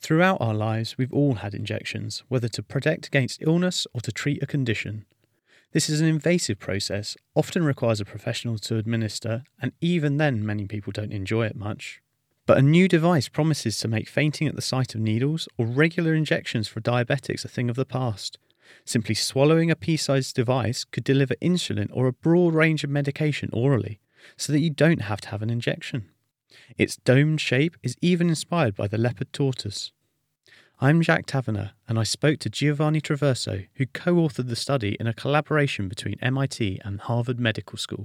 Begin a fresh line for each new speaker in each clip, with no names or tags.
Throughout our lives, we've all had injections, whether to protect against illness or to treat a condition. This is an invasive process, often requires a professional to administer, and even then many people don't enjoy it much. But a new device promises to make fainting at the sight of needles or regular injections for diabetics a thing of the past. Simply swallowing a pea-sized device could deliver insulin or a broad range of medication orally, so that you don't have to have an injection. Its domed shape is even inspired by the leopard tortoise. I'm Jack Taverner, and I spoke to Giovanni Traverso, who co-authored the study in a collaboration between MIT and Harvard Medical School.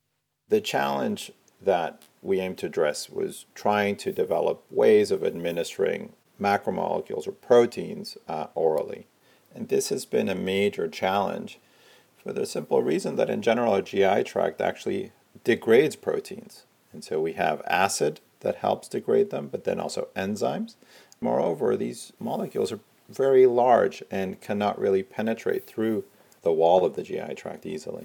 The challenge that we aimed to address was trying to develop ways of administering macromolecules or proteins orally. And this has been a major challenge for the simple reason that in general our GI tract actually degrades proteins. And so we have acid that helps degrade them, but then also enzymes. Moreover, these molecules are very large and cannot really penetrate through the wall of the GI tract easily.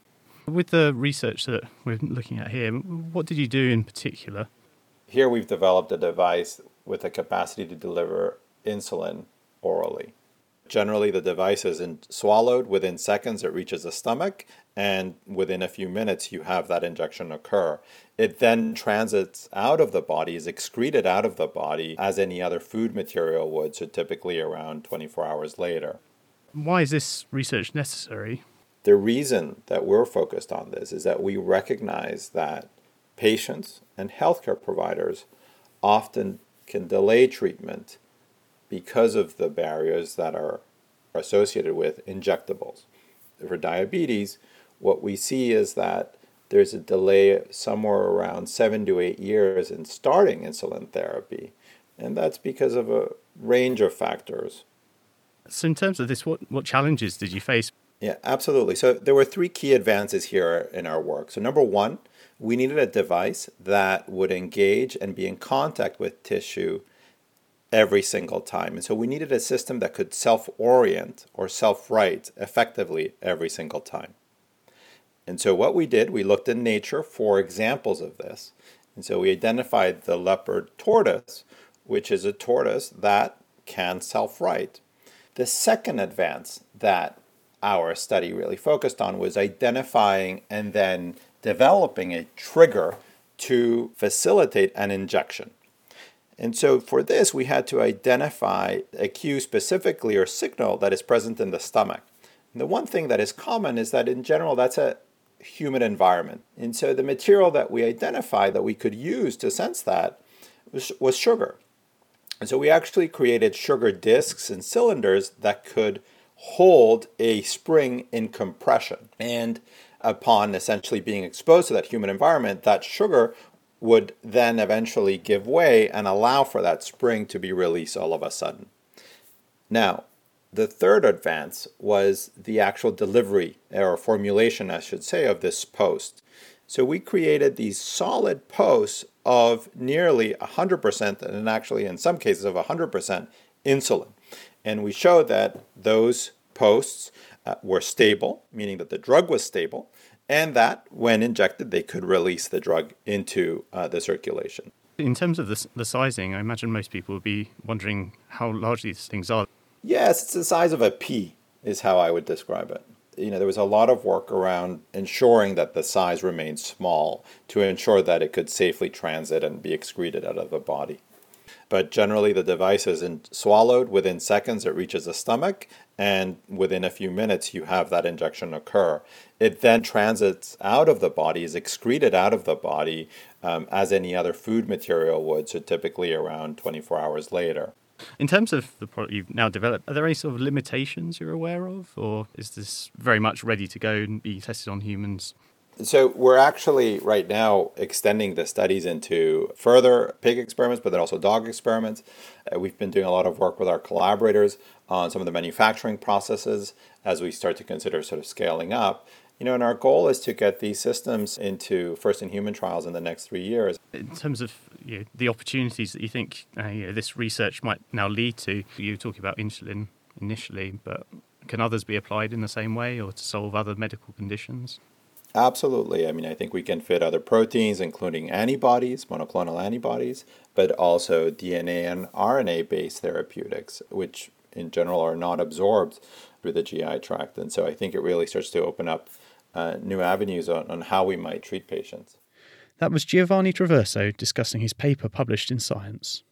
With the research that we're looking at here, what did you do in particular?
Here we've developed a device with the capacity to deliver insulin orally. Generally, the device isn't swallowed. Within seconds, it reaches the stomach, and within a few minutes, you have that injection occur. It then transits out of the body, is excreted out of the body as any other food material would, so typically around 24 hours later.
Why is this research necessary?
The reason that we're focused on this is that we recognize that patients and healthcare providers often can delay treatment because of the barriers that are associated with injectables. For diabetes, what we see is that there's a delay somewhere around 7 to 8 years in starting insulin therapy, and that's because of a range of factors.
So in terms of this, what challenges did you face?
Yeah, absolutely. So there were 3 key advances here in our work. So number 1, we needed a device that would engage and be in contact with tissue every single time. And so we needed a system that could self-orient or self-write effectively every single time. And so what we did, we looked in nature for examples of this. And so we identified the leopard tortoise, which is a tortoise that can self-write. The second advance that our study really focused on was identifying and then developing a trigger to facilitate an injection. And so for this, we had to identify a cue specifically or signal that is present in the stomach. And the one thing that is common is that in general, that's a humid environment. And so the material that we identified that we could use to sense that was sugar. And so we actually created sugar discs and cylinders that could hold a spring in compression. And upon essentially being exposed to that humid environment, that sugar would then eventually give way and allow for that spring to be released all of a sudden. Now, the third advance was the actual delivery, or formulation, I should say, of this post. So we created these solid posts of nearly 100%, and actually in some cases of 100% insulin. And we showed that those posts were stable, meaning that the drug was stable, and that when injected, they could release the drug into the circulation.
In terms of the sizing, I imagine most people would be wondering how large these things are.
Yes, it's the size of a pea is how I would describe it. There was a lot of work around ensuring that the size remained small to ensure that it could safely transit and be excreted out of the body. But generally, the device isn't swallowed. Within seconds, it reaches the stomach, and within a few minutes, you have that injection occur. It then transits out of the body, is excreted out of the body as any other food material would, so typically around 24 hours later.
In terms of the product you've now developed, are there any sort of limitations you're aware of, or is this very much ready to go and be tested on humans?
So we're actually right now extending the studies into further pig experiments, but then also dog experiments. We've been doing a lot of work with our collaborators on some of the manufacturing processes as we start to consider sort of scaling up. And our goal is to get these systems into first-in-human trials in the next 3 years.
In terms of the opportunities that you think this research might now lead to, you were talking about insulin initially, but can others be applied in the same way or to solve other medical conditions?
Absolutely. I mean, I think we can fit other proteins, including antibodies, monoclonal antibodies, but also DNA and RNA-based therapeutics, which in general are not absorbed through the GI tract. And so I think it really starts to open up new avenues on how we might treat patients.
That was Giovanni Traverso discussing his paper published in Science.